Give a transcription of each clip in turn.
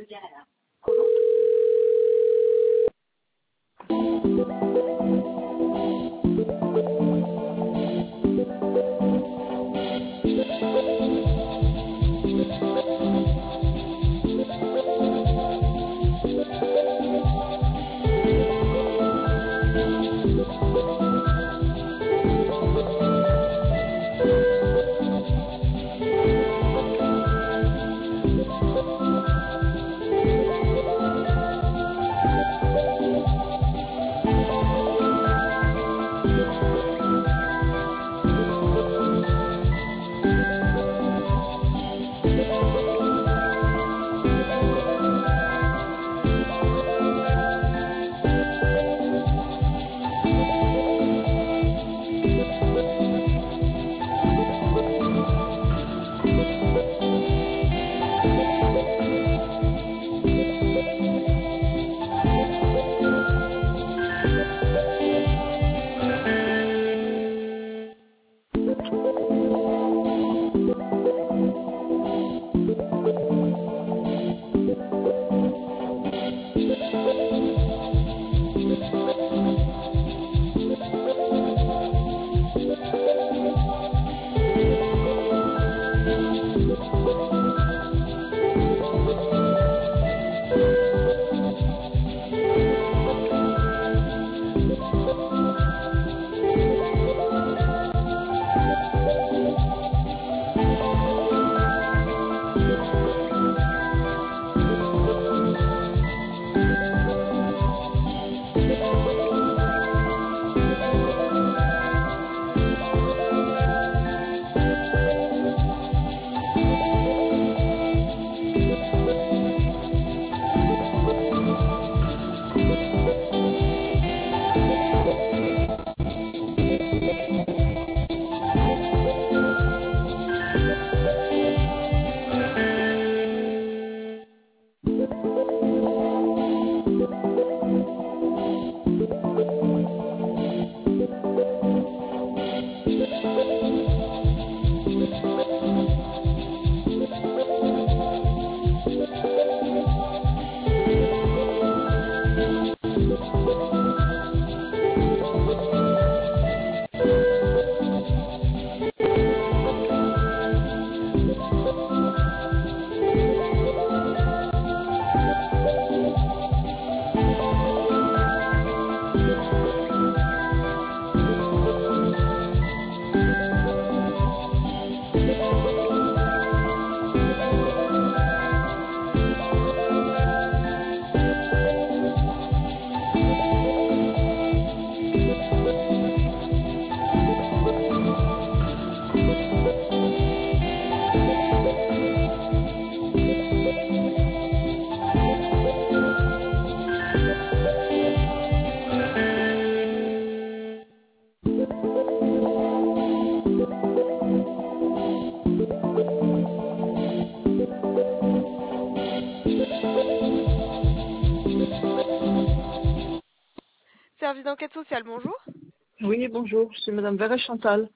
Service d'enquête sociale, bonjour. Oui, bonjour, je suis Madame Verret Chantal.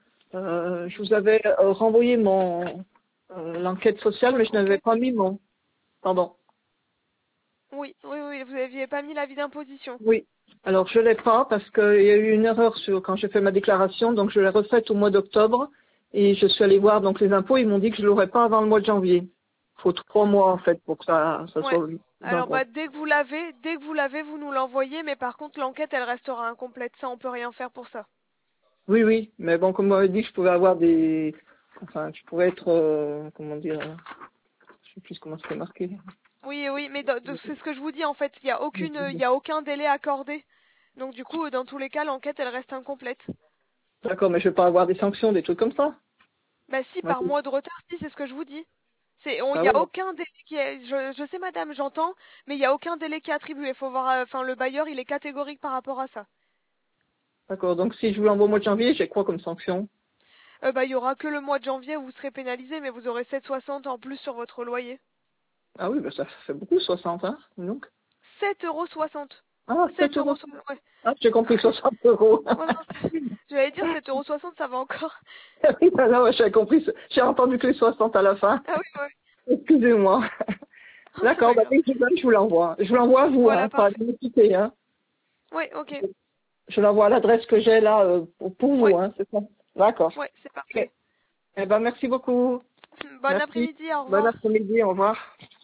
Je vous avais renvoyé l'enquête sociale, mais je n'avais pas mis mon... Pardon. Oui, vous n'aviez pas mis l'avis d'imposition. Oui, alors je ne l'ai pas parce qu'il y a eu une erreur quand j'ai fait ma déclaration, donc je l'ai refaite au mois d'octobre et je suis allée voir donc les impôts, ils m'ont dit que je ne l'aurais pas avant le mois de janvier. Il faut 3 mois en fait pour que ça soit... Alors dès que vous l'avez, vous nous l'envoyez, mais par contre l'enquête elle restera incomplète, ça on peut rien faire pour ça. Oui, mais bon, comme on m'avait dit, je pouvais avoir des... Enfin, je pourrais être... comment dire... Je sais plus comment c'était marqué. Oui, mais c'est ce que je vous dis en fait, il y a aucun délai accordé. Donc du coup, dans tous les cas, l'enquête elle reste incomplète. D'accord, mais je vais pas avoir des sanctions, des trucs comme ça? Bah si, par mois de retard, si, c'est ce que je vous dis. Il Ah y a ouais, aucun délai qui est, je sais madame, j'entends, mais il y a aucun délai qui est attribué. Il faut voir, enfin le bailleur, il est catégorique par rapport à ça. d'accord, donc si je vous l'envoie au mois de janvier, j'ai quoi comme sanction? Il y aura que le mois de janvier où vous serez pénalisé, mais vous aurez 7,60 en plus sur votre loyer. Ah oui, bah ça fait beaucoup, 60, hein, donc. 7,60 €. Ah, 7 7 euros. euros, ouais. Ah, j'ai compris 60 euros. Oh non, j'allais dire 7,60 €, ça va encore. Oui, bah non, j'ai compris, j'ai entendu que les 60 à la fin. Ah oui, ouais. Excusez-moi. D'accord, bah, dès que je donne, je vous l'envoie. Je vous l'envoie à vous, Voilà, hein, pas à parfait. l'identité, hein. Oui, ok. Je l'envoie à l'adresse que j'ai là pour vous, Ouais, hein, c'est ça. D'accord. ouais, c'est Ok. parfait. Eh ben, merci beaucoup. Bon Merci. après-midi, au Bon revoir. après-midi, au revoir.